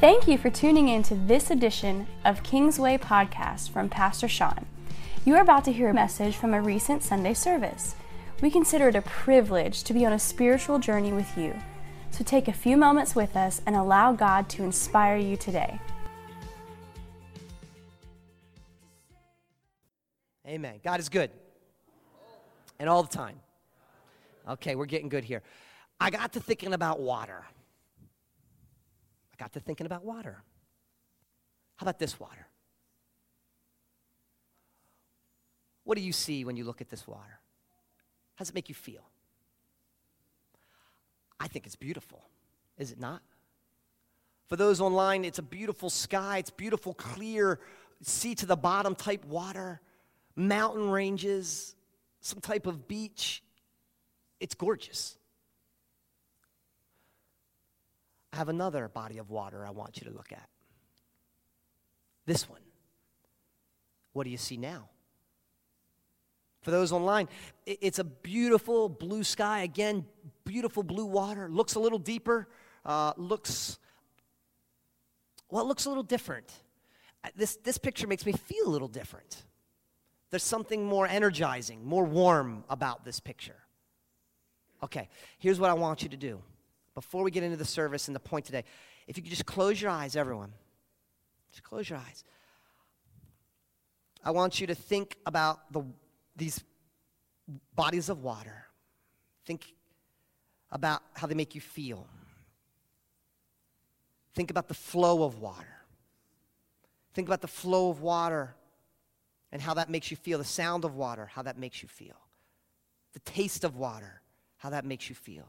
Thank you for tuning in to this edition of Kingsway Podcast from Pastor Sean. You are about to hear a message from a recent Sunday service. We consider it a privilege to be on a spiritual journey with you. So take a few moments with us and allow God to inspire you today. Amen. God is good. And all the time. Okay, we're getting good here. I got to thinking about water. How about this water? What do you see when you look at this water? How does it make you feel? I think it's beautiful. Is it not? For those online, it's a beautiful sky. It's beautiful, clear, sea to the bottom type water, mountain ranges, some type of beach. It's gorgeous. I have another body of water I want you to look at. This one. What do you see now? For those online, it's a beautiful blue sky. Again, beautiful blue water. Looks a little deeper. Looks a little different. This picture makes me feel a little different. There's something more energizing, more warm about this picture. Okay, here's what I want you to do. Before we get into the service and the point today, if you could just close your eyes, everyone. Just close your eyes. I want you to think about these bodies of water. Think about how they make you feel. Think about the flow of water. Think about the flow of water and how that makes you feel. The sound of water, how that makes you feel. The taste of water, how that makes you feel.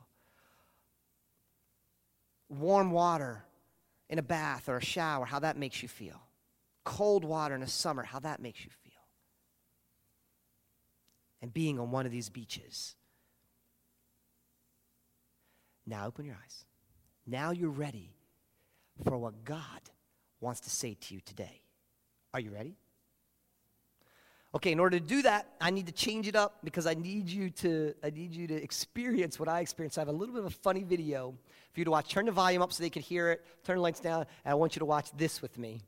Warm water in a bath or a shower, how that makes you feel. Cold water in the summer, how that makes you feel. And being on one of these beaches. Now open your eyes. Now you're ready for what God wants to say to you today. Are you ready? Okay, in order to do that, I need to change it up because I need you to experience what I experienced. I have a little bit of a funny video for you to watch. Turn the volume up so they can hear it. Turn the lights down, and I want you to watch this with me.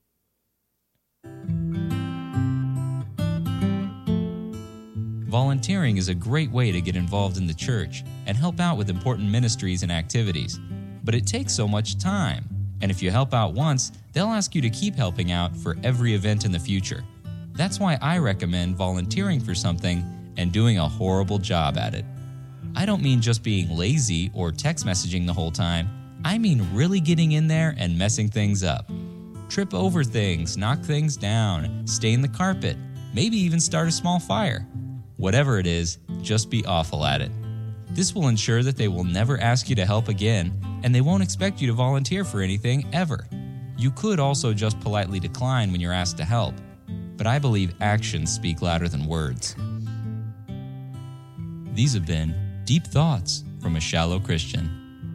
Volunteering is a great way to get involved in the church and help out with important ministries and activities. But it takes so much time. And if you help out once, they'll ask you to keep helping out for every event in the future. That's why I recommend volunteering for something and doing a horrible job at it. I don't mean just being lazy or text messaging the whole time. I mean really getting in there and messing things up. Trip over things, knock things down, stain the carpet, maybe even start a small fire. Whatever it is, just be awful at it. This will ensure that they will never ask you to help again, and they won't expect you to volunteer for anything ever. You could also just politely decline when you're asked to help. But I believe actions speak louder than words. These have been Deep Thoughts from a Shallow Christian.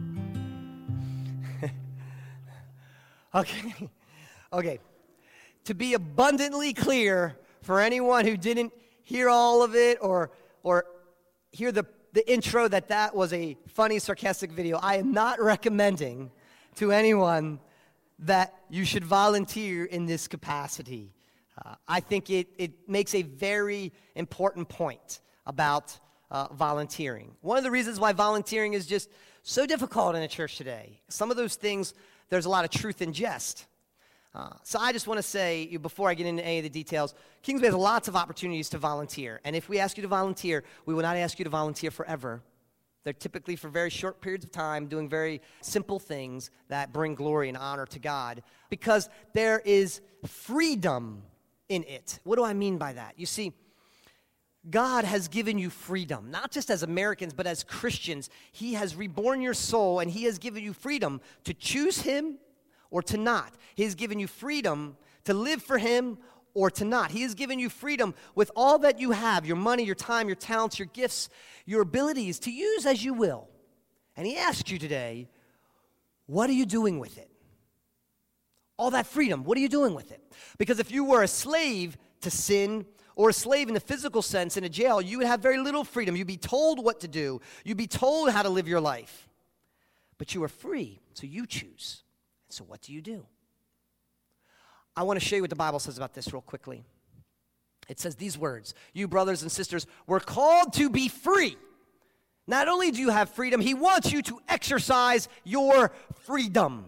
Okay. To be abundantly clear for anyone who didn't hear all of it or hear the intro that was a funny, sarcastic video, I am not recommending to anyone that you should volunteer in this capacity. I think it makes a very important point about volunteering. One of the reasons why volunteering is just so difficult in the church today, some of those things, there's a lot of truth in jest. So I just want to say, before I get into any of the details, Kingsway has lots of opportunities to volunteer. And if we ask you to volunteer, we will not ask you to volunteer forever. They're typically for very short periods of time, doing very simple things that bring glory and honor to God, because there is freedom in it. What do I mean by that? You see, God has given you freedom, not just as Americans, but as Christians. He has reborn your soul, and He has given you freedom to choose Him or to not. He has given you freedom to live for Him or to not. He has given you freedom with all that you have, your money, your time, your talents, your gifts, your abilities, to use as you will. And He asks you today, what are you doing with it? All that freedom, what are you doing with it? Because if you were a slave to sin, or a slave in the physical sense in a jail, you would have very little freedom. You'd be told what to do. You'd be told how to live your life. But you are free, so you choose. So what do? I want to show you what the Bible says about this real quickly. It says these words, you brothers and sisters, were called to be free. Not only do you have freedom, he wants you to exercise your freedom.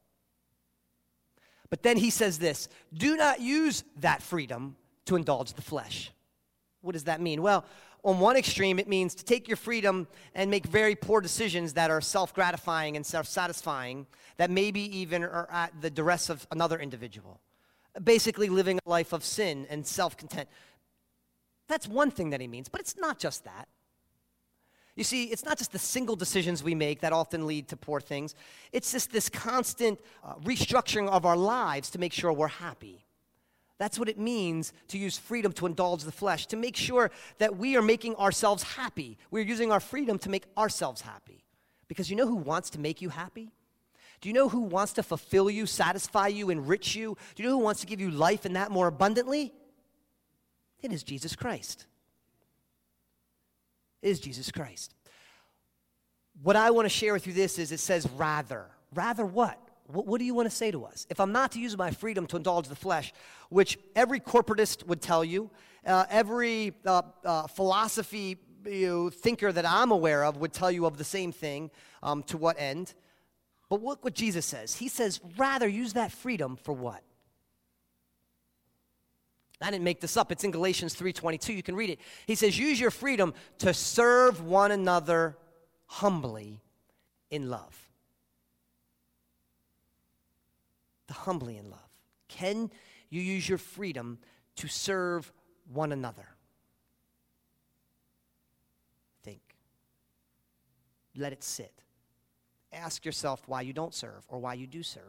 But then he says this, do not use that freedom to indulge the flesh. What does that mean? Well, on one extreme, it means to take your freedom and make very poor decisions that are self-gratifying and self-satisfying, that maybe even are at the duress of another individual. Basically living a life of sin and self-content. That's one thing that he means, but it's not just that. You see, it's not just the single decisions we make that often lead to poor things. It's just this constant restructuring of our lives to make sure we're happy. That's what it means to use freedom to indulge the flesh, to make sure that we are making ourselves happy. We're using our freedom to make ourselves happy. Because you know who wants to make you happy? Do you know who wants to fulfill you, satisfy you, enrich you? Do you know who wants to give you life and that more abundantly? It is Jesus Christ. It is Jesus Christ. What I want to share with you this is it says rather. Rather what? What do you want to say to us? If I'm not to use my freedom to indulge the flesh, which every corporatist would tell you, every philosophy thinker that I'm aware of would tell you of the same thing, to what end? But look what Jesus says. He says, rather use that freedom for what? I didn't make this up. It's in Galatians 3:22. You can read it. He says, use your freedom to serve one another humbly in love. Humbly in love. Can you use your freedom to serve one another? Think. Let it sit. Ask yourself why you don't serve or why you do serve.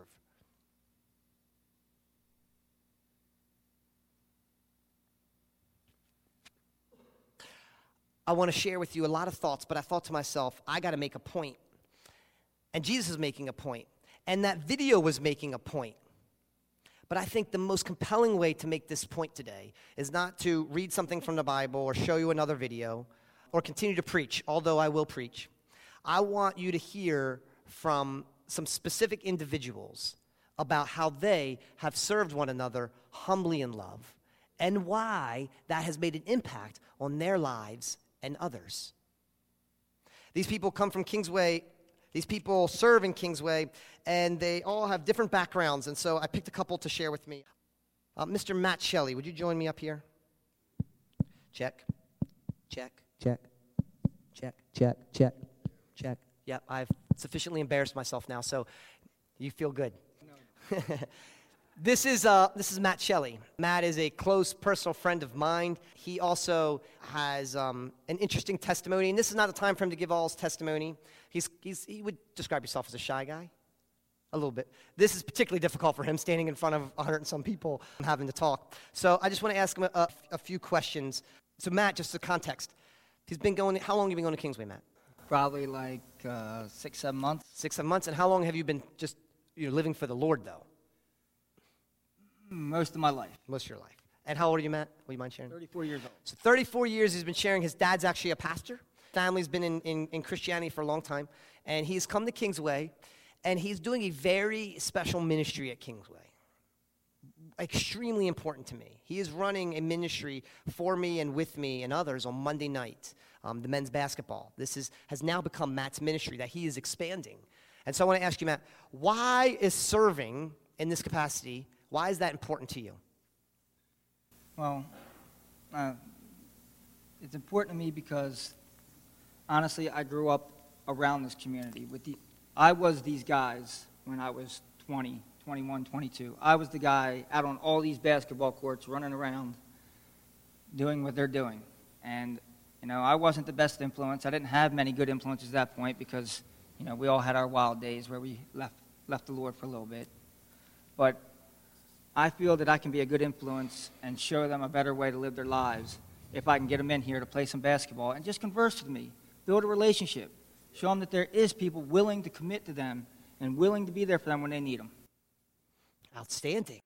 I want to share with you a lot of thoughts, but I thought to myself, I got to make a point. And Jesus is making a point. And that video was making a point. But I think the most compelling way to make this point today is not to read something from the Bible or show you another video or continue to preach, although I will preach. I want you to hear from some specific individuals about how they have served one another humbly in love and why that has made an impact on their lives and others. These people come from Kingsway. These people serve in Kingsway, and they all have different backgrounds, and so I picked a couple to share with me. Mr. Matt Shelley, would you join me up here? Check. Check. Check. Check. Check. Check. Check. Yep, I've sufficiently embarrassed myself now, so you feel good. No. This is Matt Shelley. Matt is a close personal friend of mine. He also has an interesting testimony, and this is not the time for him to give all his testimony. He would describe himself as a shy guy, a little bit. This is particularly difficult for him, standing in front of 100 and some people and having to talk. So I just want to ask him a few questions. So Matt, just the context. How long have you been going to Kingsway, Matt? Probably like 6, 7 months. 6, 7 months. And how long have you been just living for the Lord, though? Most of my life. Most of your life. And how old are you, Matt? Will you mind sharing? 34 years old. So 34 years he's been sharing. His dad's actually a pastor. Family's been in Christianity for a long time. And he's come to Kingsway, and he's doing a very special ministry at Kingsway. Extremely important to me. He is running a ministry for me and with me and others on Monday night, the men's basketball. This has now become Matt's ministry that he is expanding. And so I want to ask you, Matt, why is serving in this capacity, why is that important to you? Well, it's important to me because, honestly, I grew up around this community. I was these guys when I was 20, 21, 22. I was the guy out on all these basketball courts running around doing what they're doing. And, I wasn't the best influence. I didn't have many good influences at that point because, we all had our wild days where we left the Lord for a little bit. But I feel that I can be a good influence and show them a better way to live their lives if I can get them in here to play some basketball and just converse with me, build a relationship, show them that there is people willing to commit to them and willing to be there for them when they need them. Outstanding.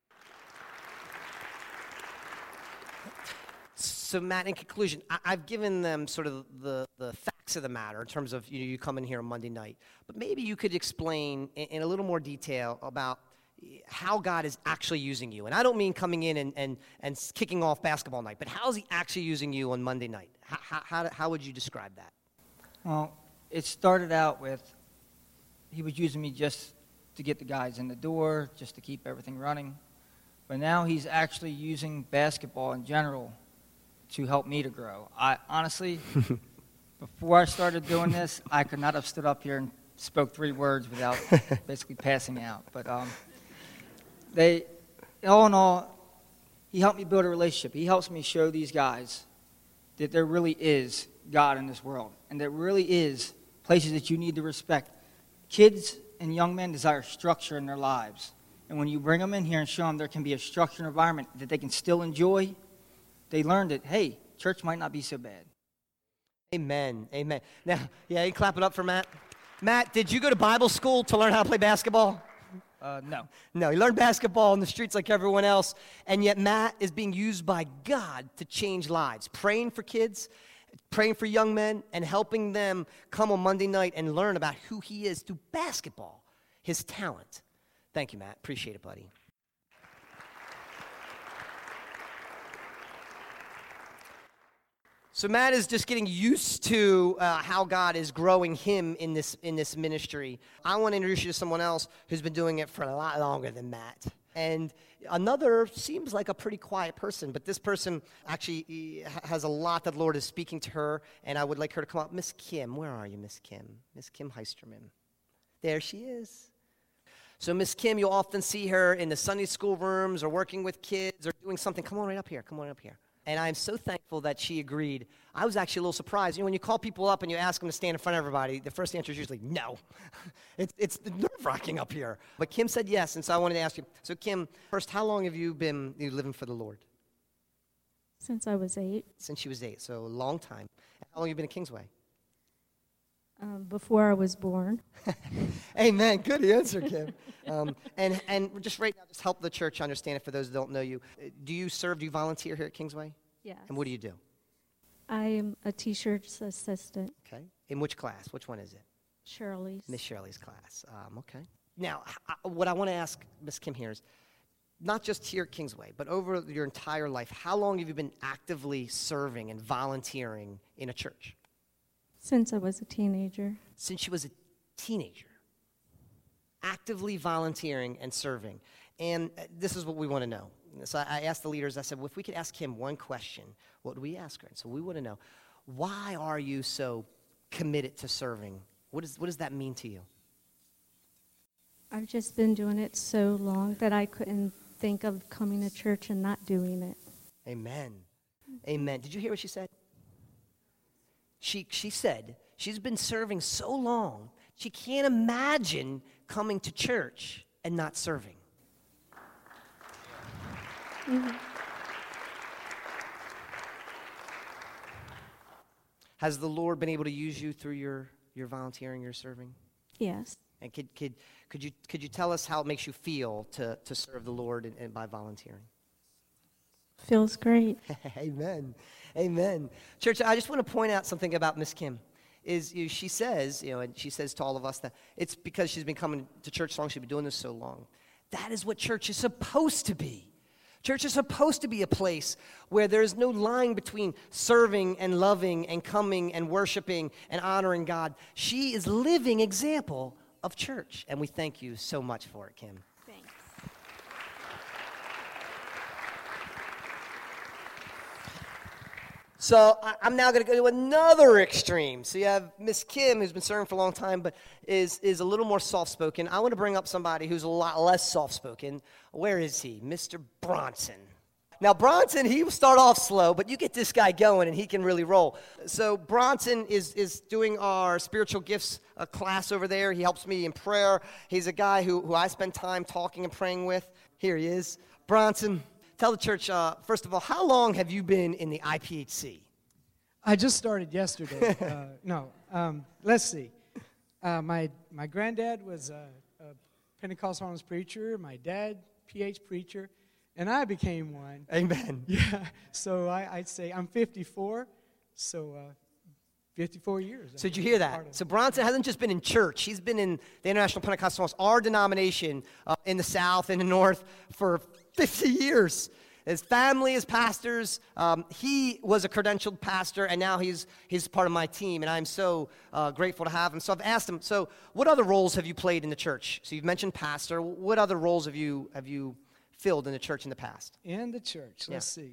So, Matt, in conclusion, I've given them sort of the facts facts of the matter in terms of you come in here on Monday night, but maybe you could explain in a little more detail about how God is actually using you. And I don't mean coming in and kicking off basketball night, but how is he actually using you on Monday night? How would you describe that? Well, it started out with he was using me just to get the guys in the door, just to keep everything running. But now he's actually using basketball in general to help me to grow. I honestly, before I started doing this, I could not have stood up here and spoke 3 words without basically passing out. But all in all, he helped me build a relationship. He helps me show these guys that there really is God in this world, and there really is places that you need to respect. Kids and young men desire structure in their lives. And when you bring them in here and show them there can be a structured environment that they can still enjoy, they learn that, hey, church might not be so bad. Amen. Amen. Now, yeah, you clap it up for Matt. Matt, did you go to Bible school to learn how to play basketball? No. No, he learned basketball in the streets like everyone else, and yet Matt is being used by God to change lives, praying for kids, praying for young men, and helping them come on Monday night and learn about who he is through basketball, his talent. Thank you, Matt. Appreciate it, buddy. So Matt is just getting used to how God is growing him in this ministry. I want to introduce you to someone else who's been doing it for a lot longer than Matt. And another seems like a pretty quiet person, but this person actually has a lot that the Lord is speaking to her, and I would like her to come up. Miss Kim, where are you, Miss Kim? Miss Kim Heisterman. There she is. So Miss Kim, you'll often see her in the Sunday school rooms or working with kids or doing something. Come on right up here. Come on up here. And I'm so thankful that she agreed. I was actually a little surprised. When you call people up and you ask them to stand in front of everybody, the first answer is usually no. It's nerve-wracking up here. But Kim said yes, and so I wanted to ask you. So Kim, first, how long have you been living for the Lord? Since I was 8. Since she was 8, so a long time. How long have you been at Kingsway? Before I was born. Amen. Good answer, Kim. And just right now, just help the church understand it for those that don't know you. Do you volunteer here at Kingsway? Yes. And what do you do? I am a teacher's assistant. Okay. In which class? Which one is it? Shirley's. Miss Shirley's class. Okay. Now, what I want to ask Miss Kim here is, not just here at Kingsway, but over your entire life, how long have you been actively serving and volunteering in a church? Since I was a teenager. Since she was a teenager. Actively volunteering and serving. And this is what we want to know. So I asked the leaders, I said, well, if we could ask him one question, what would we ask her? And so we want to know, why are you so committed to serving? What does that mean to you? I've just been doing it so long that I couldn't think of coming to church and not doing it. Amen. Amen. Did you hear what she said? She said she's been serving so long, she can't imagine coming to church and not serving. Mm-hmm. Has the Lord been able to use you through your volunteering, your serving? Yes. And could you tell us how it makes you feel to serve the Lord and by volunteering? Feels great. Amen. Amen. Church, I just want to point out something about Miss Kim. She says, and she says to all of us that it's because she's been coming to church so long, she's been doing this so long. That is what church is supposed to be. Church is supposed to be a place where there's no line between serving and loving and coming and worshiping and honoring God. She is living example of church, and we thank you so much for it, Kim. Thanks. So I'm now going to go to another extreme. So you have Miss Kim, who's been serving for a long time, but is a little more soft-spoken. I want to bring up somebody who's a lot less soft-spoken. Where is he? Mr. Bronson. Now, Bronson, he will start off slow, but you get this guy going, and he can really roll. So Bronson is doing our spiritual gifts class over there. He helps me in prayer. He's a guy who I spend time talking and praying with. Here he is. Bronson. Tell the church, first of all, how long have you been in the IPHC? I just started yesterday. Let's see. My granddad was a Pentecostal Holiness preacher. My dad, PH preacher. And I became one. Amen. Yeah. So I'd say I'm 54. So 54 years. So did you hear that? So Bronson hasn't just been in church. He's been in the International Pentecostals, our denomination in the South and the North for 50 years. His family is pastors. He was a credentialed pastor, and now he's part of my team, and I'm so grateful to have him. So I've asked him, so what other roles have you played in the church? So you've mentioned pastor. What other roles have you filled in the church in the past? In the church, let's see.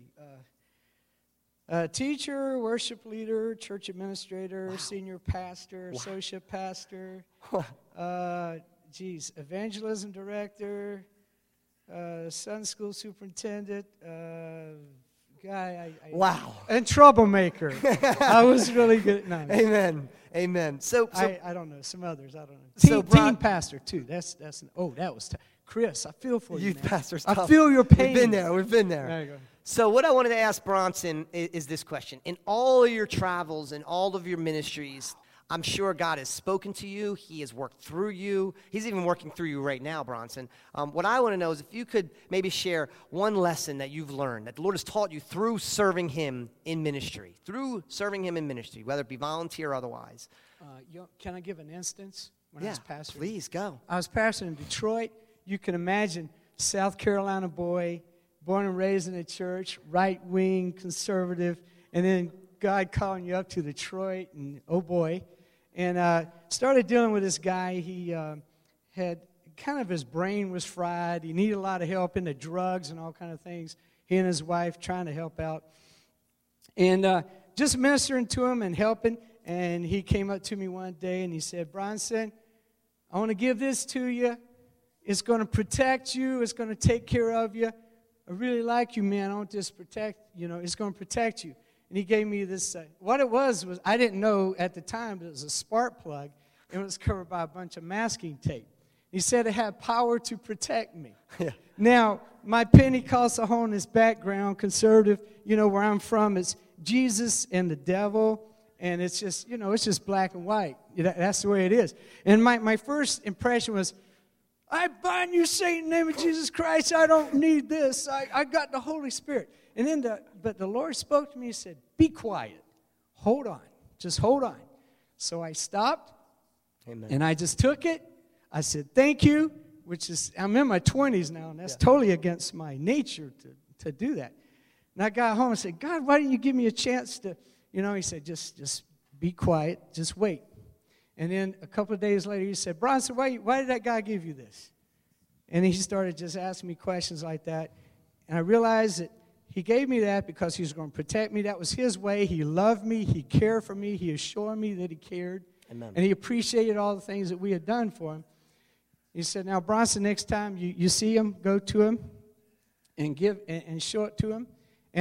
Teacher, worship leader, church administrator, senior pastor, associate pastor, evangelism director, Sunday school superintendent, wow. And troublemaker. I was really good. No, Amen. So I don't know, some others, I don't know. So teen pastor, too. That was Chris, I feel for you, youth man. pastor's I tough. feel your pain. We've been there. There you go. So what I wanted to ask Bronson is this question. In all of your travels and all of your ministries, I'm sure God has spoken to you. He has worked through you. He's even working through you right now, Bronson. What I want to know is if you could maybe share one lesson that you've learned, that the Lord has taught you through serving Him in ministry, whether it be volunteer or otherwise. Can I give an instance? When I was pastoring? Please, go. I was pastoring in Detroit. You can imagine, South Carolina boy, born and raised in a church, right-wing, conservative, and then God calling you up to Detroit, and oh boy. And started dealing with this guy. He had kind of, his brain was fried. He needed a lot of help into drugs and all kind of things. He and his wife trying to help out. And just ministering to him and helping. And he came up to me one day and he said, Bronson, I want to give this to you. It's going to protect you. It's going to take care of you. I really like you, man. I want this it's going to protect you. And he gave me this, what it was I didn't know at the time, but it was a spark plug, and it was covered by a bunch of masking tape. He said it had power to protect me. Yeah. Now, my Pentecostal holiness background, conservative, where I'm from, it's Jesus and the devil, and it's just, it's just black and white. That's the way it is. And my first impression was, I bind you, Satan, in the name of Jesus Christ. I don't need this. I got the Holy Spirit. And then but the Lord spoke to me and said, be quiet. Hold on. Just hold on. So I stopped. Amen. And I just took it. I said, thank you, I'm in my 20s now, and that's totally against my nature to do that. And I got home and said, God, why didn't you give me a chance to, he said, just be quiet. Just wait. And then a couple of days later, he said, Bronson, why did that guy give you this? And he started just asking me questions like that. And I realized that he gave me that because he was going to protect me. That was his way. He loved me. He cared for me. He assured me that he cared. Amen. And he appreciated all the things that we had done for him. He said, now, Bronson, next time you see him, go to him and give and show it to him.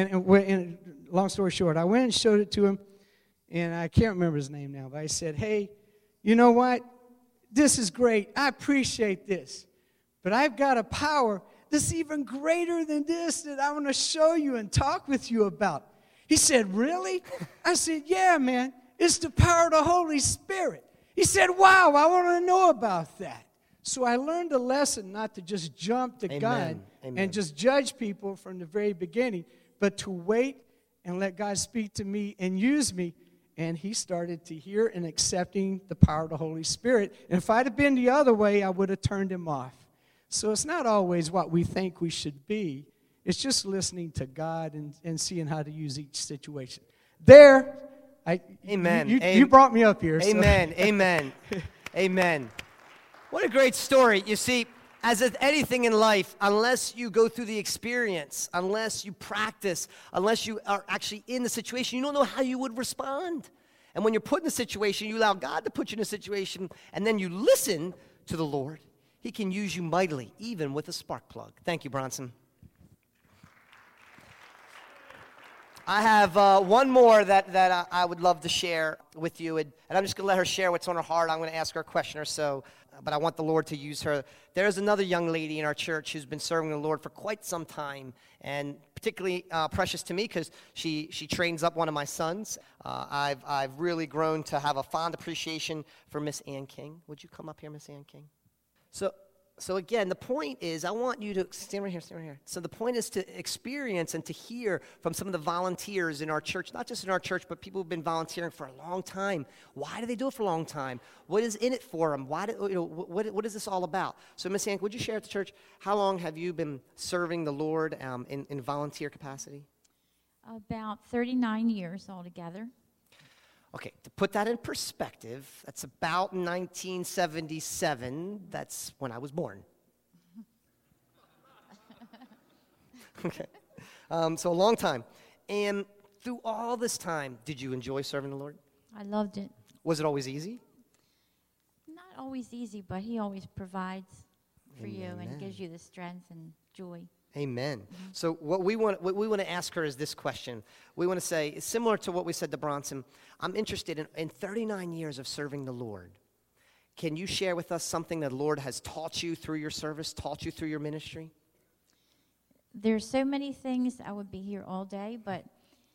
And long story short, I went and showed it to him. And I can't remember his name now, but I said, hey, you know what? This is great. I appreciate this. But I've got a power that's even greater than this that I want to show you and talk with you about. He said, really? I said, yeah, man. It's the power of the Holy Spirit. He said, wow, I want to know about that. So I learned a lesson not to just jump the gun and just judge people from the very beginning, but to wait and let God speak to me and use me. And he started to hear and accepting the power of the Holy Spirit. And if I'd have been the other way, I would have turned him off. So it's not always what we think we should be. It's just listening to God and seeing how to use each situation. Amen. You brought me up here. Amen. So. Amen. Amen. What a great story. You see, as with anything in life, unless you go through the experience, unless you practice, unless you are actually in the situation, you don't know how you would respond. And when you're put in a situation, you allow God to put you in a situation, and then you listen to the Lord. He can use you mightily, even with a spark plug. Thank you, Bronson. I have one more that I would love to share with you, and I'm just going to let her share what's on her heart. I'm going to ask her a question or so, but I want the Lord to use her. There's another young lady in our church who's been serving the Lord for quite some time, and particularly precious to me because she trains up one of my sons. I've really grown to have a fond appreciation for Miss Ann King. Would you come up here, Miss Ann King? So So again, the point is, I want you to stand right here. So the point is to experience and to hear from some of the volunteers in our church, not just in our church, but people who've been volunteering for a long time. Why do they do it for a long time? What is in it for them? What is this all about? So Miss Ann, would you share at the church, how long have you been serving the Lord in volunteer capacity? About 39 years altogether. Okay, to put that in perspective, that's about 1977. That's when I was born. Okay, so a long time. And through all this time, did you enjoy serving the Lord? I loved it. Was it always easy? Not always easy, but he always provides for you Amen. and gives you the strength and joy. Amen. So what we want to ask her is this question. We want to say, similar to what we said to Bronson, I'm interested in 39 years of serving the Lord. Can you share with us something that the Lord has taught you through your service, taught you through your ministry? There's so many things. I would be here all day, but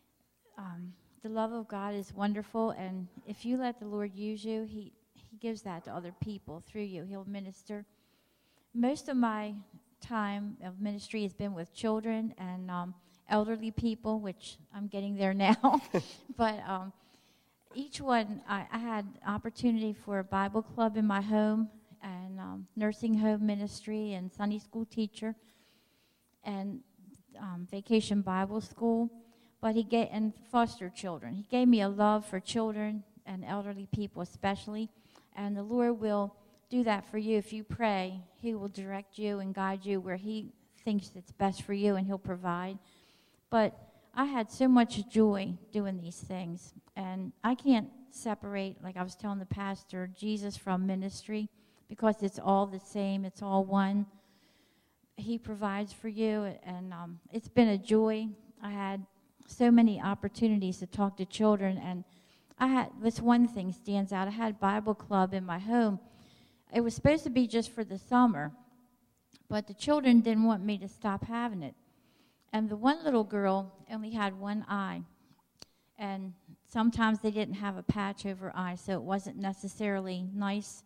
the love of God is wonderful, and if you let the Lord use you, he gives that to other people through you. He'll minister. Most of my time of ministry has been with children and elderly people, which I'm getting there now. But each one, I had opportunity for a Bible club in my home and nursing home ministry and Sunday school teacher and vacation Bible school. But and foster children. He gave me a love for children and elderly people especially, and the Lord will do that for you. If you pray, he will direct you and guide you where he thinks it's best for you, and he'll provide. But I had so much joy doing these things, and I can't separate, like I was telling the pastor, Jesus from ministry, because it's all the same, it's all one. He provides for you, and it's been a joy. I had so many opportunities to talk to children, and this one thing stands out. I had Bible club in my home. It was supposed to be just for the summer, but the children didn't want me to stop having it. And the one little girl only had one eye, and sometimes they didn't have a patch over her eye, so it wasn't necessarily nice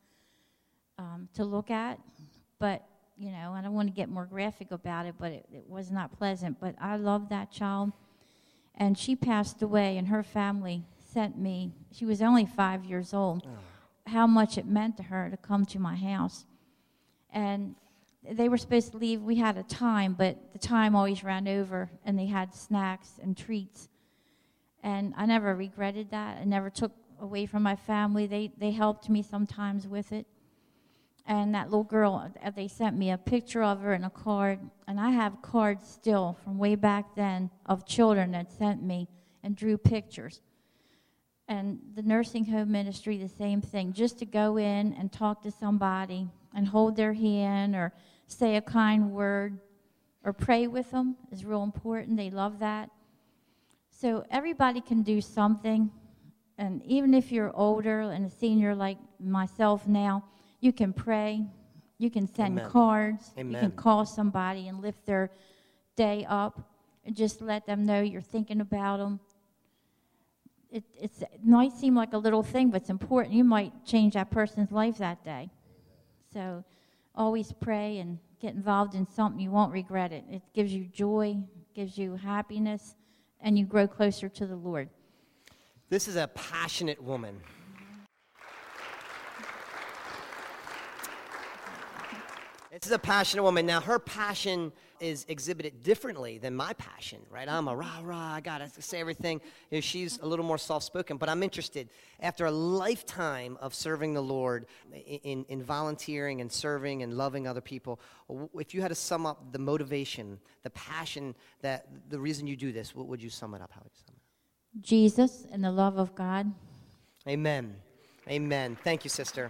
to look at. But, you know, I don't want to get more graphic about it, but it was not pleasant. But I loved that child, and she passed away, and her family sent me. She was only 5 years old. How much it meant to her to come to my house. And they were supposed to leave. We had a time, but the time always ran over, and they had snacks and treats. And I never regretted that. I never took away from my family. They helped me sometimes with it. And that little girl, they sent me a picture of her and a card. And I have cards still from way back then of children that sent me and drew pictures. And the nursing home ministry, the same thing, just to go in and talk to somebody and hold their hand or say a kind word or pray with them is real important. They love that. So everybody can do something. And even if you're older and a senior like myself now, you can pray. You can send Amen. cards. Amen. You can call somebody and lift their day up and just let them know you're thinking about them. It might seem like a little thing, but it's important. You might change that person's life that day. So always pray and get involved in something. You won't regret it. It gives you joy, gives you happiness, and you grow closer to the Lord. This is a passionate woman. This is a passionate woman. Now, her passion is exhibited differently than my passion, right? I'm a rah-rah, I got to say everything. You know, she's a little more soft-spoken, but I'm interested. After a lifetime of serving the Lord in volunteering and serving and loving other people, if you had to sum up the motivation, the passion, that the reason you do this, what would you sum it up? How would you sum it up? Jesus and the love of God. Amen. Amen. Thank you, sister.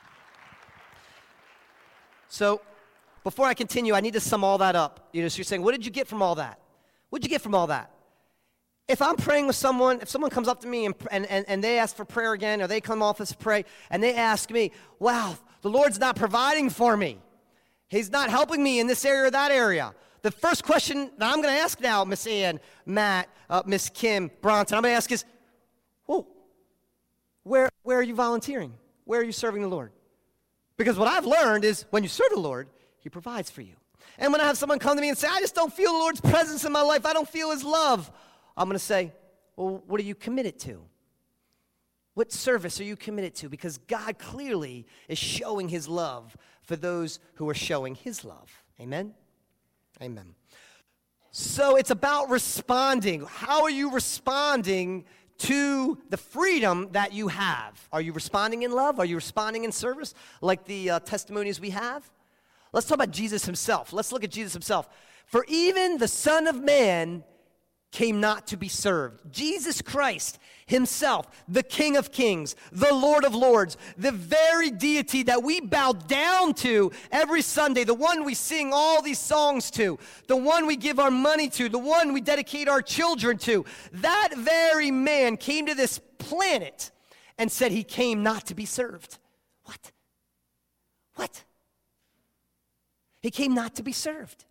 So, before I continue, I need to sum all that up. You know, so you're saying, what did you get from all that? What did you get from all that? If I'm praying with someone, if someone comes up to me and they ask for prayer again, or they come off as pray, and they ask me, wow, the Lord's not providing for me. He's not helping me in this area or that area. The first question that I'm going to ask now, Miss Ann, Matt, Miss Kim, Bronson, I'm going to ask is, whoa, where are you volunteering? Where are you serving the Lord? Because what I've learned is when you serve the Lord, he provides for you. And when I have someone come to me and say, I just don't feel the Lord's presence in my life, I don't feel his love, I'm going to say, well, what are you committed to? What service are you committed to? Because God clearly is showing his love for those who are showing his love. Amen? Amen. So it's about responding. How are you responding to the freedom that you have? Are you responding in love? Are you responding in service like the testimonies we have? Let's talk about Jesus himself. Let's look at Jesus himself. For even the Son of Man came not to be served. Jesus Christ himself, the King of Kings, the Lord of Lords, the very deity that we bow down to every Sunday, the one we sing all these songs to, the one we give our money to, the one we dedicate our children to, that very man came to this planet and said he came not to be served. What? What? He came not to be served.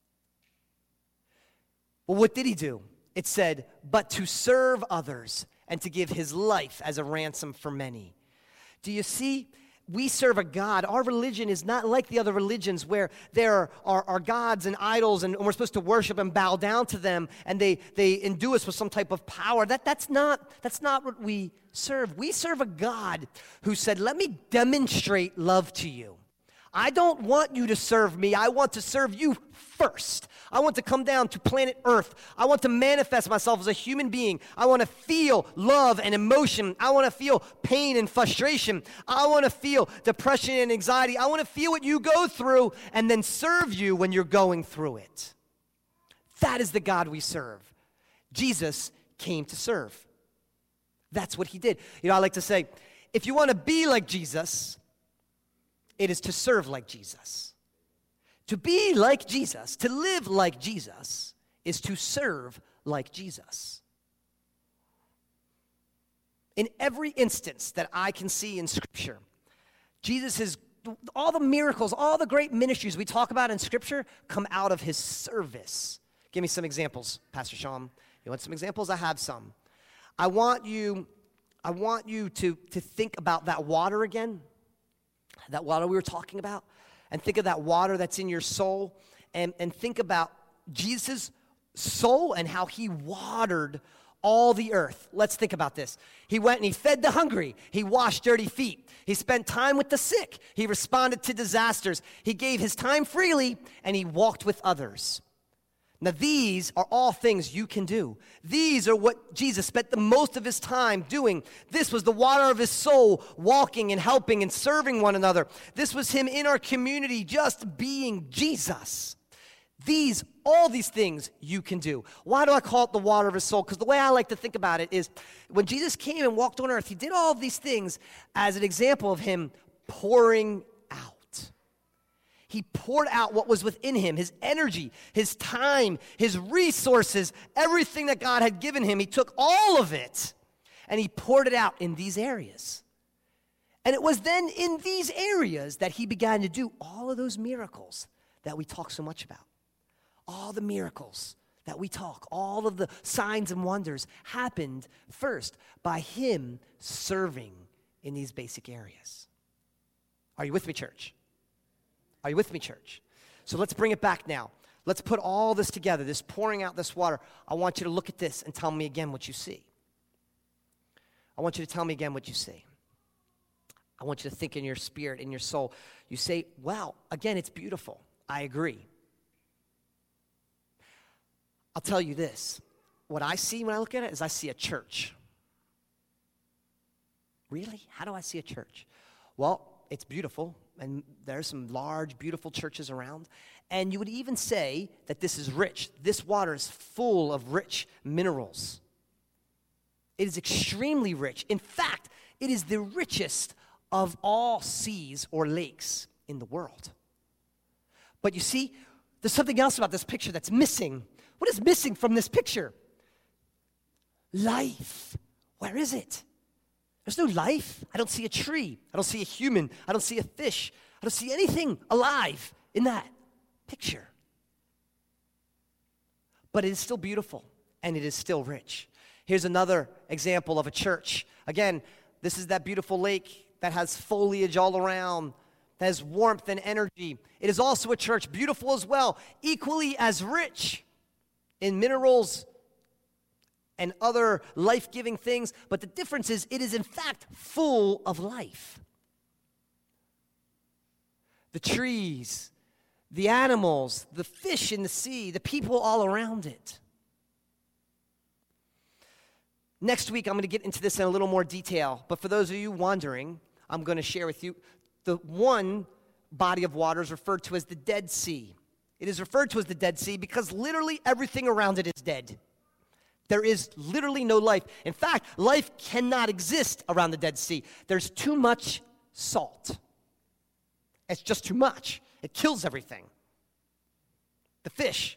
Well, what did he do? It said, but to serve others and to give his life as a ransom for many. Do you see? We serve a God. Our religion is not like the other religions where there are gods and idols and we're supposed to worship and bow down to them and they endue us with some type of power. That's not what we serve. We serve a God who said, let me demonstrate love to you. I don't want you to serve me. I want to serve you first. I want to come down to planet Earth. I want to manifest myself as a human being. I want to feel love and emotion. I want to feel pain and frustration. I want to feel depression and anxiety. I want to feel what you go through and then serve you when you're going through it. That is the God we serve. Jesus came to serve. That's what he did. You know, I like to say, if you want to be like Jesus, it is to serve like Jesus. To be like Jesus, to live like Jesus, is to serve like Jesus. In every instance that I can see in Scripture, Jesus is, all the miracles, all the great ministries we talk about in Scripture come out of his service. Give me some examples, Pastor Sean. You want some examples? I have some. I want you to think about that water again. That water we were talking about, and think of that water that's in your soul, and think about Jesus' soul and how he watered all the earth. Let's think about this. He went and he fed the hungry. He washed dirty feet. He spent time with the sick. He responded to disasters. He gave his time freely, and he walked with others. Now, these are all things you can do. These are what Jesus spent the most of his time doing. This was the water of his soul, walking and helping and serving one another. This was him in our community just being Jesus. All these things you can do. Why do I call it the water of his soul? Because the way I like to think about it is when Jesus came and walked on earth, he did all of these things as an example of him pouring out. He poured out what was within him, his energy, his time, his resources, everything that God had given him. He took all of it and he poured it out in these areas. And it was then in these areas that he began to do all of those miracles that we talk so much about. All the miracles that we talk, all of the signs and wonders happened first by him serving in these basic areas. Are you with me, church? Are you with me, church? So let's bring it back now. Let's put all this together, this pouring out this water. I want you to look at this and tell me again what you see. I want you to tell me again what you see. I want you to think in your spirit, in your soul. You say, wow, again, it's beautiful. I agree. I'll tell you this. What I see when I look at it is I see a church. Really? How do I see a church? Well, it's beautiful, and there's some large, beautiful churches around. And you would even say that this is rich. This water is full of rich minerals. It is extremely rich. In fact, it is the richest of all seas or lakes in the world. But you see, there's something else about this picture that's missing. What is missing from this picture? Life. Where is it? There's no life. I don't see a tree. I don't see a human. I don't see a fish. I don't see anything alive in that picture. But it is still beautiful, and it is still rich. Here's another example of a church. Again, this is that beautiful lake that has foliage all around, has warmth and energy. It is also a church, beautiful as well, equally as rich in minerals and other life-giving things. But the difference is it is in fact full of life. The trees, the animals, the fish in the sea, the people all around it. Next week, I'm going to get into this in a little more detail. But for those of you wondering, I'm going to share with you the one body of water is referred to as the Dead Sea. It is referred to as the Dead Sea because literally everything around it is dead. There is literally no life. In fact, life cannot exist around the Dead Sea. There's too much salt. It's just too much. It kills everything. The fish,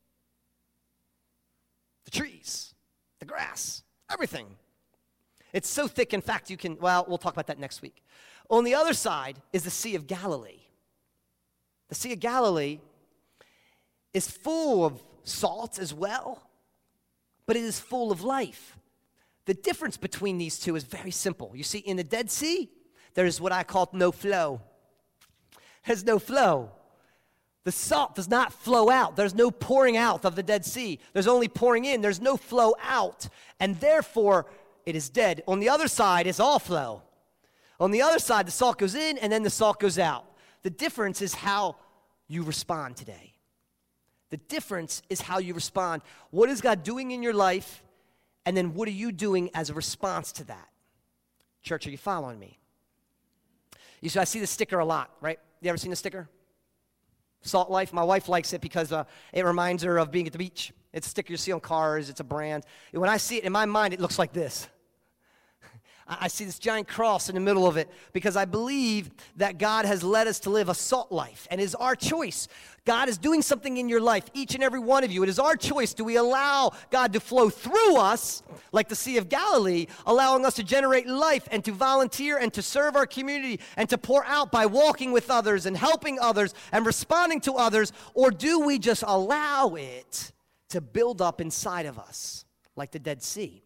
the trees, the grass, everything. It's so thick, in fact, we'll talk about that next week. On the other side is the Sea of Galilee. The Sea of Galilee is full of salt as well, but it is full of life. The difference between these two is very simple. You see, in the Dead Sea, there is what I call no flow. There's no flow. The salt does not flow out. There's no pouring out of the Dead Sea. There's only pouring in. There's no flow out. And therefore, it is dead. On the other side is all flow. On the other side, the salt goes in and then the salt goes out. The difference is how you respond today. The difference is how you respond. What is God doing in your life? And then what are you doing as a response to that? Church, are you following me? You see, I see the sticker a lot, right? You ever seen the sticker? Salt Life. My wife likes it because it reminds her of being at the beach. It's a sticker you see on cars. It's a brand. And when I see it, in my mind, it looks like this. I see this giant cross in the middle of it because I believe that God has led us to live a salt life, and it is our choice. God is doing something in your life, each and every one of you. It is our choice. Do we allow God to flow through us like the Sea of Galilee, allowing us to generate life and to volunteer and to serve our community and to pour out by walking with others and helping others and responding to others, or do we just allow it to build up inside of us like the Dead Sea?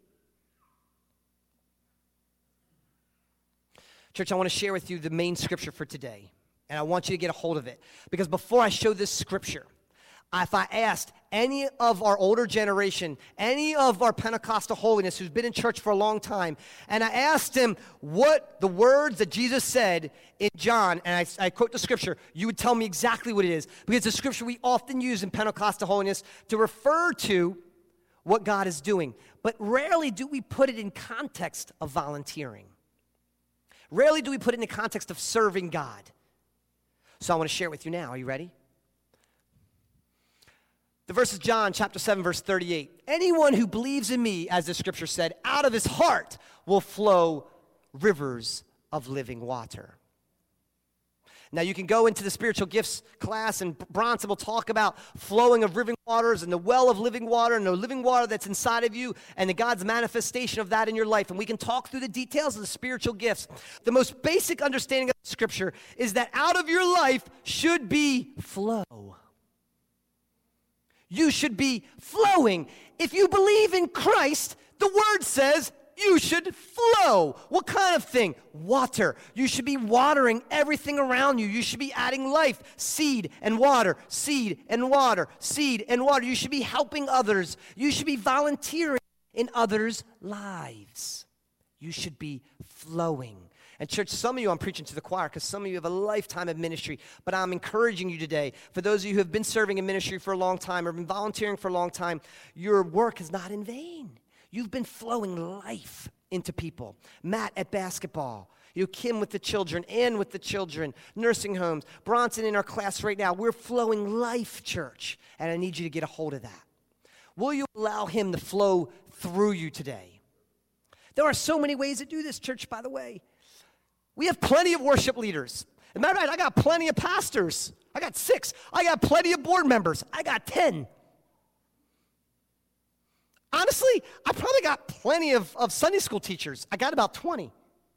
Church, I want to share with you the main scripture for today, and I want you to get a hold of it. Because before I show this scripture, if I asked any of our older generation, any of our Pentecostal holiness who's been in church for a long time, and I asked him what the words that Jesus said in John, and I quote the scripture, you would tell me exactly what it is. Because it's a scripture we often use in Pentecostal holiness to refer to what God is doing. But rarely do we put it in context of volunteering. Rarely do we put it in the context of serving God. So I want to share it with you now. Are you ready? The verse is John chapter 7, verse 38. Anyone who believes in me, as the scripture said, out of his heart will flow rivers of living water. Now, you can go into the spiritual gifts class, and Bronson will talk about flowing of living waters and the well of living water and the living water that's inside of you and the God's manifestation of that in your life. And we can talk through the details of the spiritual gifts. The most basic understanding of Scripture is that out of your life should be flow. You should be flowing. If you believe in Christ, the Word says, you should flow. What kind of thing? Water. You should be watering everything around you. You should be adding life. Seed and water. Seed and water. Seed and water. You should be helping others. You should be volunteering in others' lives. You should be flowing. And church, some of you, I'm preaching to the choir because some of you have a lifetime of ministry, but I'm encouraging you today, for those of you who have been serving in ministry for a long time or been volunteering for a long time, your work is not in vain. You've been flowing life into people. Matt at basketball. Kim with the children, Ann with the children, nursing homes, Bronson in our class right now. We're flowing life, church, and I need you to get a hold of that. Will you allow him to flow through you today? There are so many ways to do this, church, by the way. We have plenty of worship leaders. As a matter of fact, I got plenty of pastors. I got 6. I got plenty of board members. I got 10. Honestly, I probably got plenty of Sunday school teachers. I got about 20.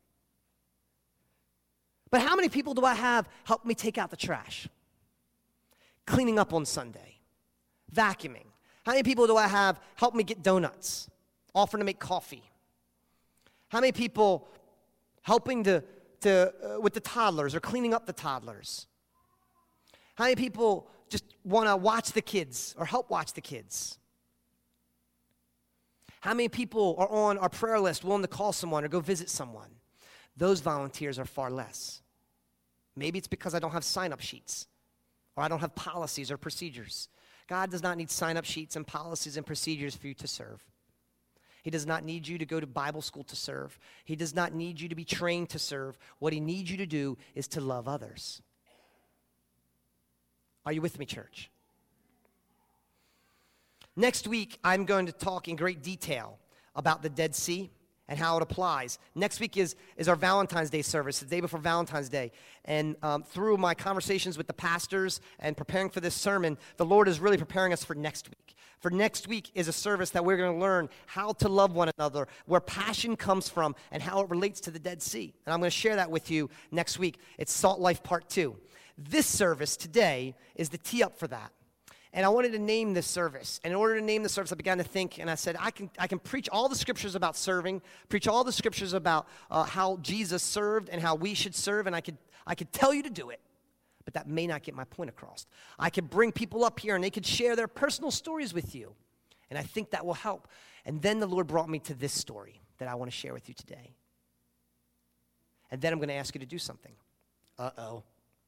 But how many people do I have help me take out the trash? Cleaning up on Sunday. Vacuuming. How many people do I have help me get donuts? Offering to make coffee. How many people helping to with the toddlers or cleaning up the toddlers? How many people just want to watch the kids or help watch the kids? How many people are on our prayer list willing to call someone or go visit someone? Those volunteers are far less. Maybe it's because I don't have sign-up sheets or I don't have policies or procedures. God does not need sign-up sheets and policies and procedures for you to serve. He does not need you to go to Bible school to serve. He does not need you to be trained to serve. What he needs you to do is to love others. Are you with me, church? Next week, I'm going to talk in great detail about the Dead Sea and how it applies. Next week is our Valentine's Day service, the day before Valentine's Day. And through my conversations with the pastors and preparing for this sermon, the Lord is really preparing us for next week. For next week is a service that we're going to learn how to love one another, where passion comes from, and how it relates to the Dead Sea. And I'm going to share that with you next week. It's Salt Life Part 2. This service today is the tee up for that. And I wanted to name this service. And in order to name the service, I began to think, and I said, I can preach all the scriptures about serving, preach all the scriptures about how Jesus served and how we should serve, and I could tell you to do it, but that may not get my point across. I could bring people up here, and they could share their personal stories with you, and I think that will help. And then the Lord brought me to this story that I want to share with you today. And then I'm going to ask you to do something. Uh-oh.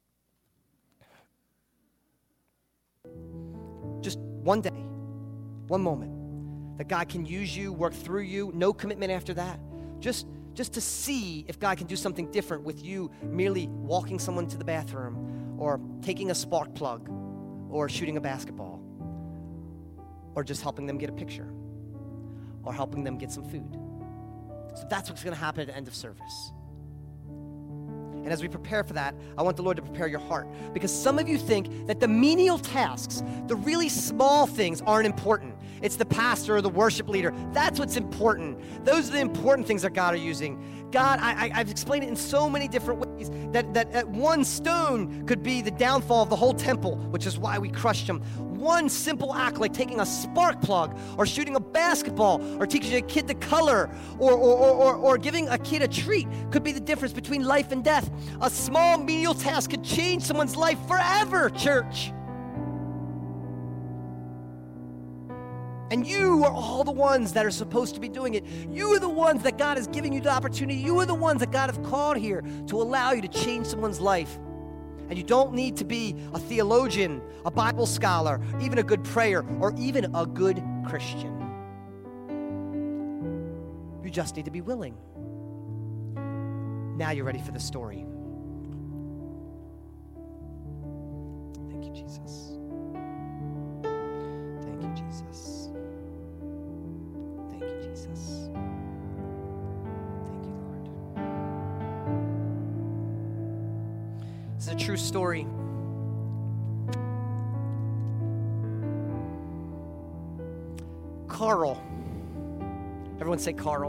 Just one day, one moment, that God can use you, work through you, no commitment after that. Just to see if God can do something different with you merely walking someone to the bathroom or taking a spark plug or shooting a basketball or just helping them get a picture or helping them get some food. So that's what's going to happen at the end of service. And as we prepare for that, I want the Lord to prepare your heart. Because some of you think that the menial tasks, the really small things, aren't important. It's the pastor or the worship leader. That's what's important. Those are the important things that God are using. God, I've explained it in so many different ways that one stone could be the downfall of the whole temple, which is why we crushed them. One simple act like taking a spark plug or shooting a basketball or teaching a kid to color or giving a kid a treat could be the difference between life and death. A small menial task could change someone's life forever, church. And you are all the ones that are supposed to be doing it. You are the ones that God is giving you the opportunity. You are the ones that God has called here to allow you to change someone's life. And you don't need to be a theologian, a Bible scholar, even a good prayer, or even a good Christian. You just need to be willing. Now you're ready for the story. Thank you, Jesus. Thank you, Jesus. Thank you, Jesus. Thank you, Lord. This is a true story. Carl. Everyone say Carl.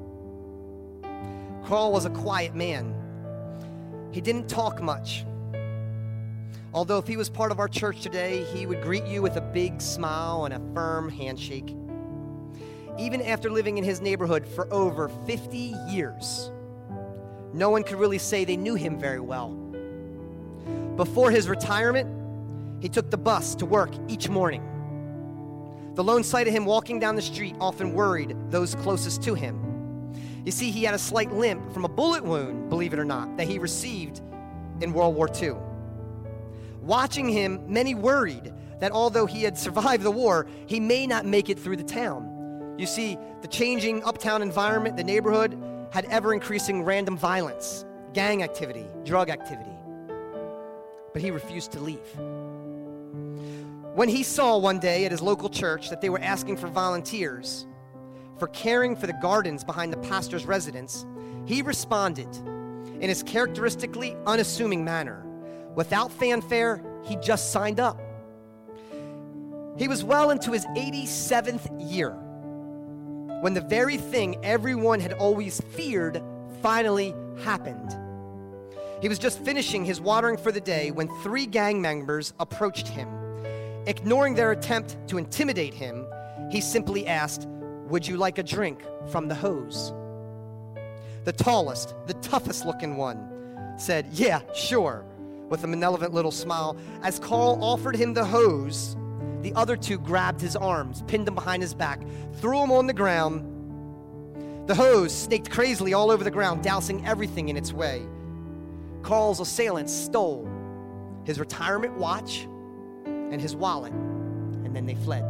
Carl was a quiet man. He didn't talk much. Although if he was part of our church today, he would greet you with a big smile and a firm handshake. Even after living in his neighborhood for over 50 years, no one could really say they knew him very well. Before his retirement, he took the bus to work each morning. The lone sight of him walking down the street often worried those closest to him. You see, he had a slight limp from a bullet wound, believe it or not, that he received in World War II. Watching him, many worried that although he had survived the war, he may not make it through the town. You see, the changing uptown environment, the neighborhood, had ever-increasing random violence, gang activity, drug activity. But he refused to leave. When he saw one day at his local church that they were asking for volunteers for caring for the gardens behind the pastor's residence, he responded in his characteristically unassuming manner. Without fanfare, he just signed up. He was well into his 87th year when the very thing everyone had always feared finally happened. He was just finishing his watering for the day when 3 gang members approached him. Ignoring their attempt to intimidate him, he simply asked, "Would you like a drink from the hose?" The tallest, the toughest looking one said, "Yeah, sure," with a malevolent little smile. As Carl offered him the hose, the other two grabbed his arms, pinned him behind his back, threw him on the ground. The hose snaked crazily all over the ground, dousing everything in its way. Carl's assailants stole his retirement watch and his wallet, and then they fled.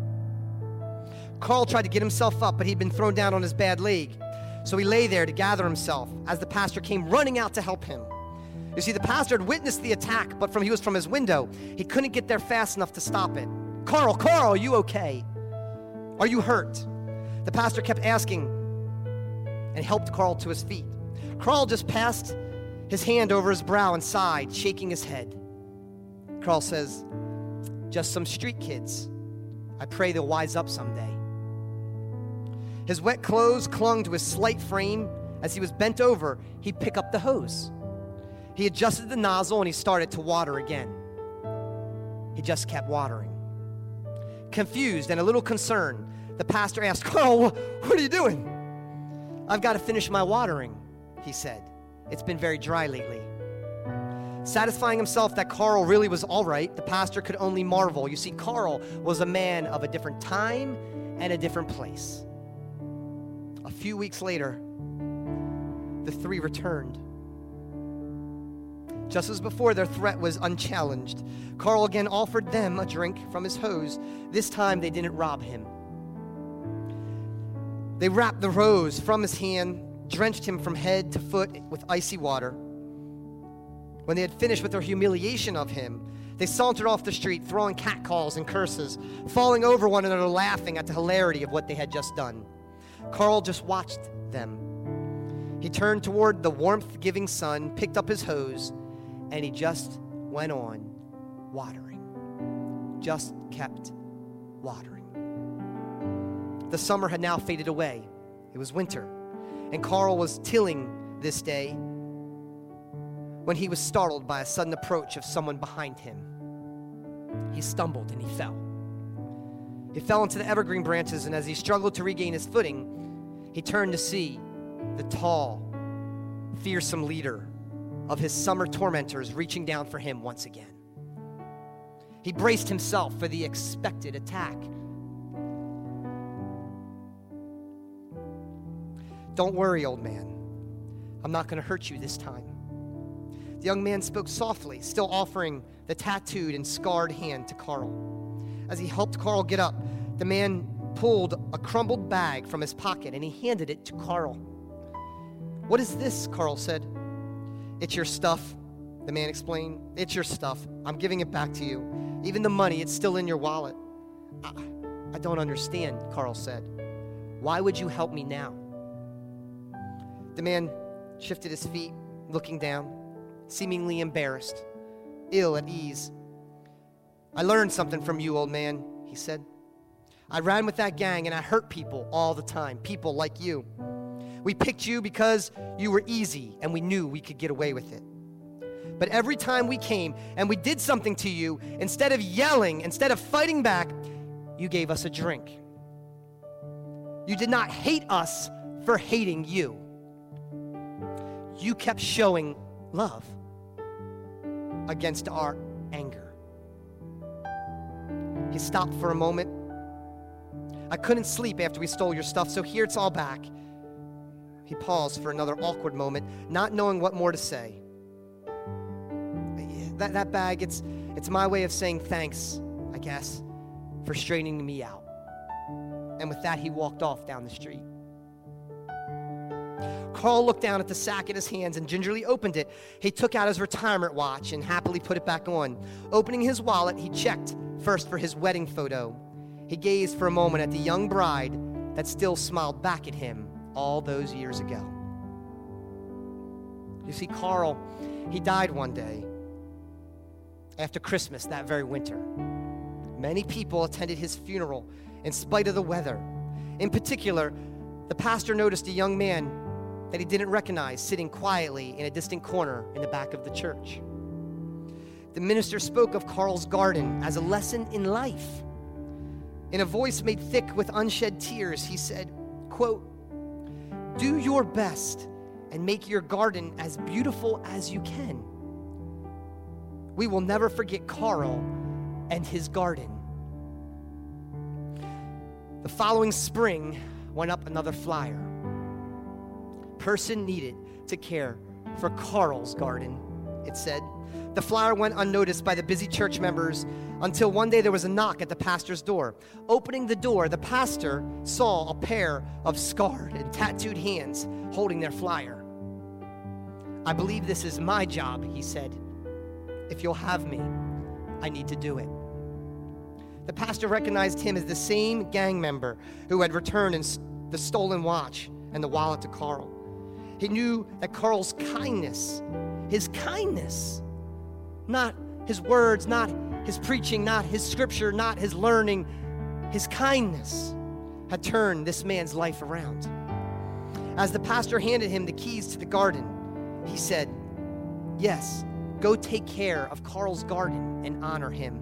Carl tried to get himself up, but he'd been thrown down on his bad leg. So he lay there to gather himself as the pastor came running out to help him. You see, the pastor had witnessed the attack, but he was from his window. He couldn't get there fast enough to stop it. Carl, are you okay? Are you hurt?" The pastor kept asking and helped Carl to his feet. Carl just passed his hand over his brow and sighed, shaking his head. Carl says, "Just some street kids. I pray they'll wise up someday." His wet clothes clung to his slight frame. As he was bent over, he'd pick up the hose. He adjusted the nozzle and he started to water again. He just kept watering. Confused and a little concerned, the pastor asked, "Carl, what are you doing?" "I've got to finish my watering," he said. "It's been very dry lately." Satisfying himself that Carl really was all right, the pastor could only marvel. You see, Carl was a man of a different time and a different place. A few weeks later, the three returned. Just as before, their threat was unchallenged. Carl again offered them a drink from his hose. This time, they didn't rob him. They wrapped the hose from his hand, drenched him from head to foot with icy water. When they had finished with their humiliation of him, they sauntered off the street, throwing catcalls and curses, falling over one another, laughing at the hilarity of what they had just done. Carl just watched them. He turned toward the warmth-giving sun, picked up his hose, and he just went on watering. Just kept watering. The summer had now faded away. It was winter, and Carl was tilling this day when he was startled by a sudden approach of someone behind him. He stumbled and he fell. He fell into the evergreen branches, and as he struggled to regain his footing, he turned to see the tall, fearsome leader of his summer tormentors reaching down for him once again. He braced himself for the expected attack. "Don't worry, old man. I'm not going to hurt you this time." The young man spoke softly, still offering the tattooed and scarred hand to Carl. As he helped Carl get up, the man pulled a crumbled bag from his pocket and he handed it to Carl. "What is this?" Carl said. "It's your stuff," the man explained. "It's your stuff. I'm giving it back to you. Even the money, it's still in your wallet." I don't understand," Carl said. "Why would you help me now?" The man shifted his feet, looking down, seemingly embarrassed, ill at ease. "I learned something from you, old man," he said. "I ran with that gang and I hurt people all the time, people like you. We picked you because you were easy and we knew we could get away with it. But every time we came and we did something to you, instead of yelling, instead of fighting back, you gave us a drink. You did not hate us for hating you. You kept showing love against our anger." He stopped for a moment. "I couldn't sleep after we stole your stuff, so here it's all back." He paused for another awkward moment, not knowing what more to say. That bag, it's my way of saying thanks, I guess, for straightening me out." And with that, he walked off down the street. Carl looked down at the sack in his hands and gingerly opened it. He took out his retirement watch and happily put it back on. Opening his wallet, he checked first for his wedding photo. He gazed for a moment at the young bride that still smiled back at him all those years ago. You see, Carl, he died one day after Christmas that very winter. Many people attended his funeral in spite of the weather. In particular, the pastor noticed a young man that he didn't recognize sitting quietly in a distant corner in the back of the church. The minister spoke of Carl's garden as a lesson in life. In a voice made thick with unshed tears, he said, quote, "Do your best and make your garden as beautiful as you can. We will never forget Carl and his garden. The following spring went up another flyer. Person needed to care for Carl's garden, it said. The flyer went unnoticed by the busy church members until one day there was a knock at the pastor's door. Opening the door, the pastor saw a pair of scarred and tattooed hands holding their flyer. I believe this is my job, he said. If you'll have me, I need to do it. The pastor recognized him as the same gang member who had returned the stolen watch and the wallet to Carl. He knew that Carl's kindness, his kindness, not his words, not his preaching, not his scripture, not his learning, his kindness had turned this man's life around. As the pastor handed him the keys to the garden, he said, "Yes, go take care of Carl's garden and honor him."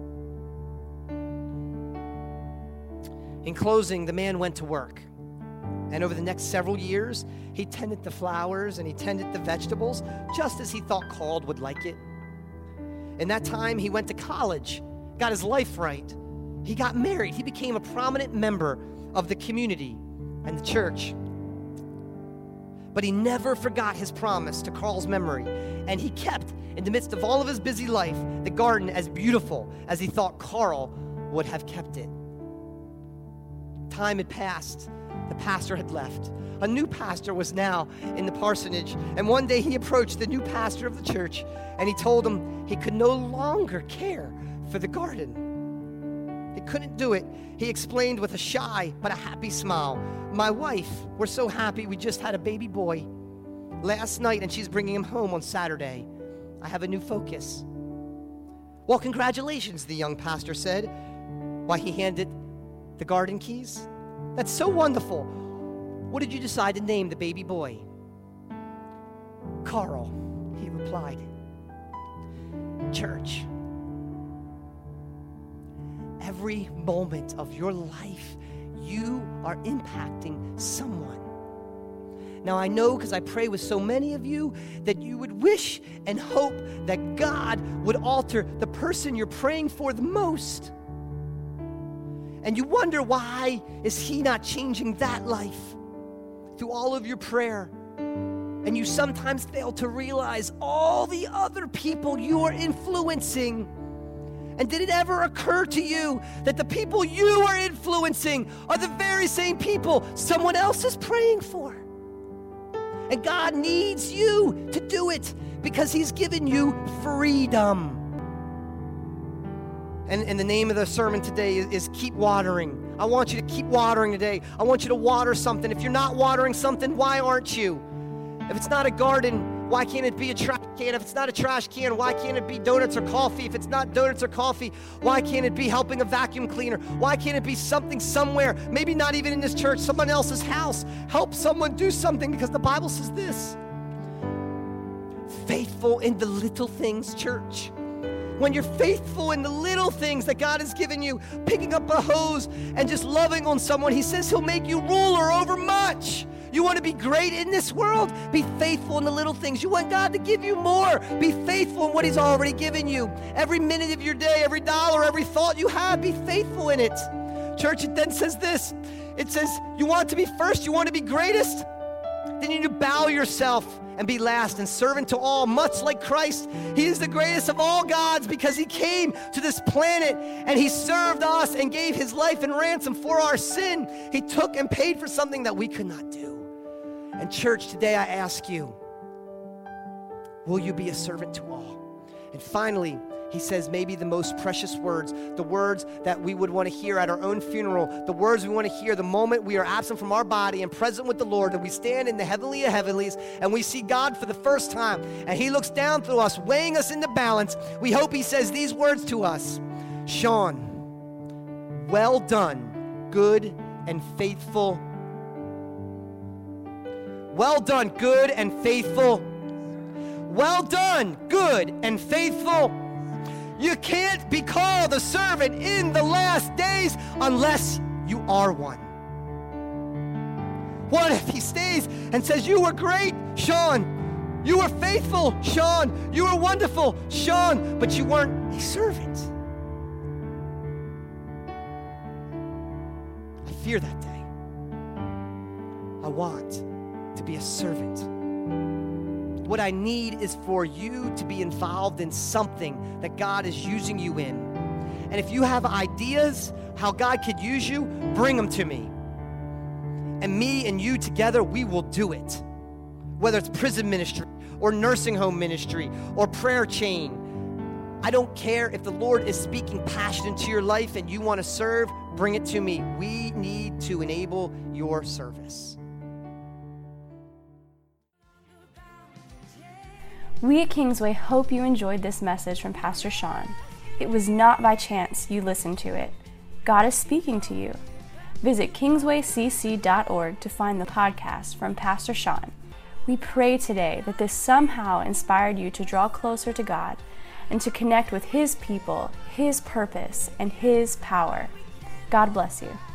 In closing, the man went to work. And over the next several years, he tended the flowers and he tended the vegetables just as he thought Carl would like it. In that time, he went to college, got his life right. He got married. He became a prominent member of the community and the church. But he never forgot his promise to Carl's memory, and he kept, in the midst of all of his busy life, the garden as beautiful as he thought Carl would have kept it. Time had passed. The pastor had left. A new pastor was now in the parsonage, and one day he approached the new pastor of the church, and he told him he could no longer care for the garden. He couldn't do it. He explained with a shy but a happy smile, "My wife, we're so happy we just had a baby boy last night, and she's bringing him home on Saturday. I have a new focus." "Well, congratulations," the young pastor said, while he handed the garden keys. "That's so wonderful. What did you decide to name the baby boy?" "Carl," he replied. Church, every moment of your life, you are impacting someone. Now, I know, because I pray with so many of you, that you would wish and hope that God would alter the person you're praying for the most. And you wonder, why is he not changing that life through all of your prayer? And you sometimes fail to realize all the other people you are influencing. And did it ever occur to you that the people you are influencing are the very same people someone else is praying for? And God needs you to do it because he's given you freedom. And the name of the sermon today is Keep Watering. I want you to keep watering today. I want you to water something. If you're not watering something, why aren't you? If it's not a garden, why can't it be a trash can? If it's not a trash can, why can't it be donuts or coffee? If it's not donuts or coffee, why can't it be helping a vacuum cleaner? Why can't it be something somewhere, maybe not even in this church, someone else's house? Help someone do something, because the Bible says this: faithful in the little things, church. When you're faithful in the little things that God has given you, picking up a hose and just loving on someone, he says he'll make you ruler over much. You want to be great in this world? Be faithful in the little things. You want God to give you more? Be faithful in what he's already given you. Every minute of your day, every dollar, every thought you have, be faithful in it. Church, it then says this. It says, you want to be first, you want to be greatest? Then you need to bow yourself and be last and servant to all, much like Christ. He is the greatest of all gods because he came to this planet and he served us and gave his life in ransom for our sin. He took and paid for something that we could not do. And church, today I ask you, will you be a servant to all? And finally, he says maybe the most precious words, the words that we would want to hear at our own funeral, the words we want to hear the moment we are absent from our body and present with the Lord, and we stand in the heavenly of heavenlies and we see God for the first time, and he looks down through us, weighing us in the balance. We hope he says these words to us: Sean, well done, good and faithful. Well done, good and faithful. Well done, good and faithful. You can't be called a servant in the last days unless you are one. What if he stays and says, you were great, Sean. You were faithful, Sean. You were wonderful, Sean, but you weren't a servant. I fear that day. I want to be a servant. What I need is for you to be involved in something that God is using you in. And if you have ideas how God could use you, bring them to me. And me and you together, we will do it. Whether it's prison ministry or nursing home ministry or prayer chain. I don't care if the Lord is speaking passion into your life and you want to serve, bring it to me. We need to enable your service. We at Kingsway hope you enjoyed this message from Pastor Sean. It was not by chance you listened to it. God is speaking to you. Visit kingswaycc.org to find the podcast from Pastor Sean. We pray today that this somehow inspired you to draw closer to God and to connect with His people, His purpose, and His power. God bless you.